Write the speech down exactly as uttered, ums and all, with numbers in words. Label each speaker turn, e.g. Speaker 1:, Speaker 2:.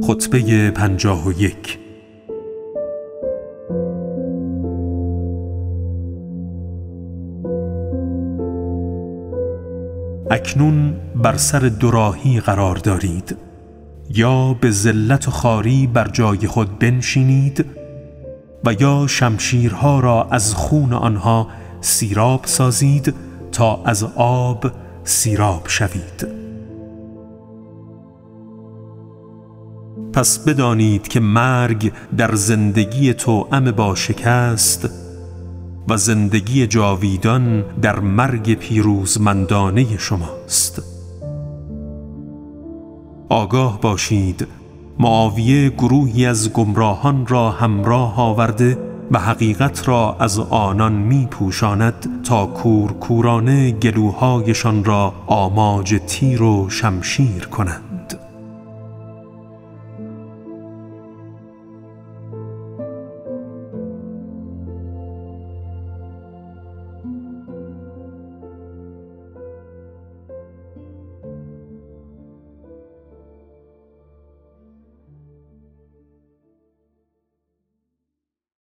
Speaker 1: خطبه پنجاه و یک. اکنون بر سر دوراهی قرار دارید، یا به ذلت و خواری بر جای خود بنشینید و یا شمشیرها را از خون آنها سیراب سازید تا از آب سیراب شوید. پس بدانید که مرگ در زندگی توأم با شکست و زندگی جاویدان در مرگ پیروزمندانه شماست. آگاه باشید، معاویه گروهی از گمراهان را همراه آورده و حقیقت را از آنان می پوشاند تا کورکورانه گلوهایشان را آماج تیر و شمشیر کند.